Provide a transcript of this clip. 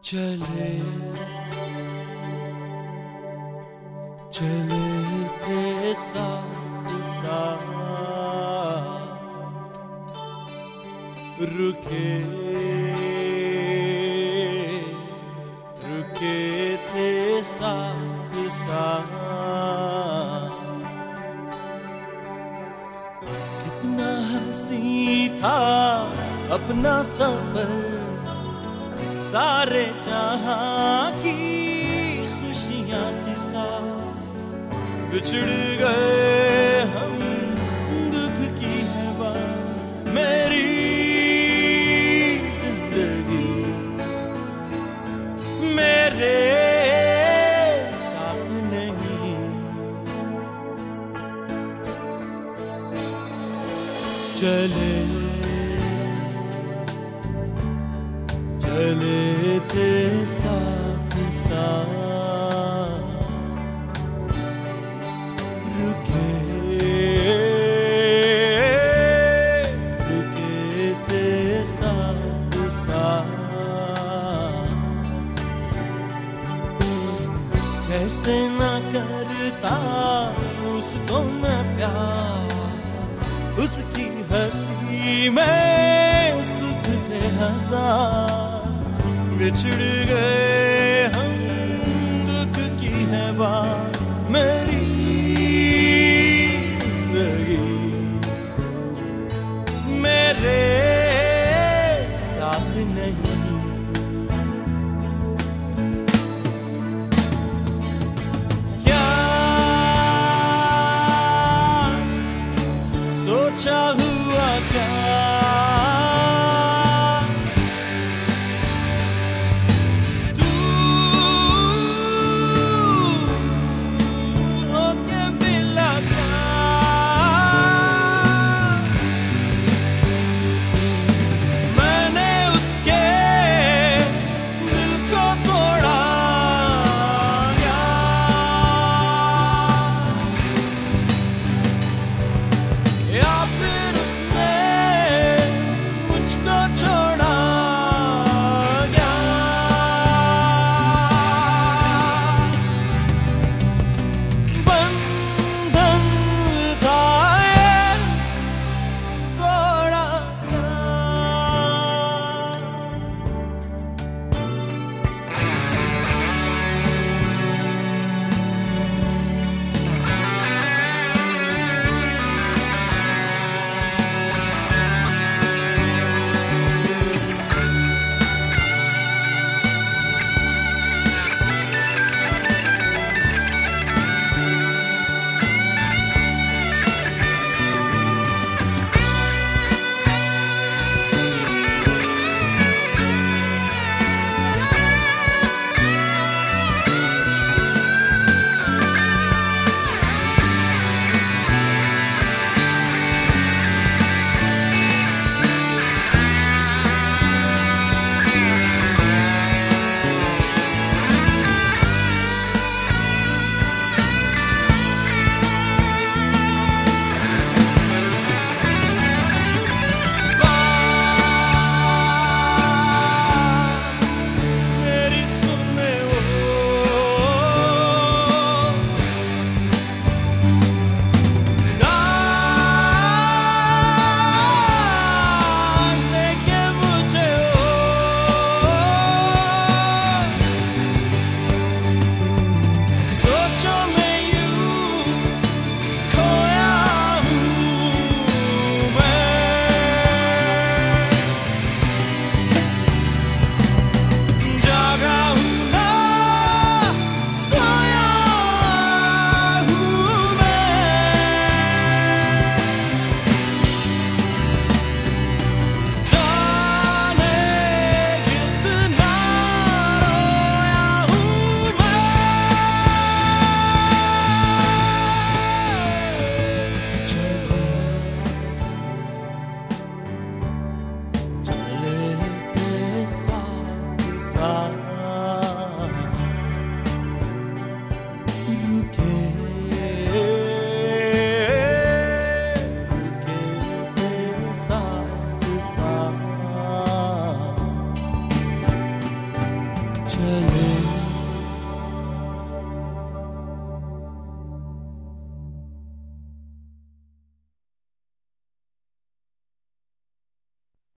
चले चले थे साथ साथ, रुके रुके थे साथ साथ। कितना हंसी था अपना सफर, सारे जहां की खुशियां थी साथ। बिछड़ गए हम, दुख की है बात, मेरी जिंदगी मेरे साथ नहीं। चले चले थे साथ साथ, रुके रुके थे साथ साथ। कैसे ना करता उसको मैं प्यार, उसकी हंसी में सुख थे हजार। बिछड़ गए हम, दुख की है बात, मेरी जिंदगी मेरे साथ नहीं। क्या सोचा हुआ क्या, चले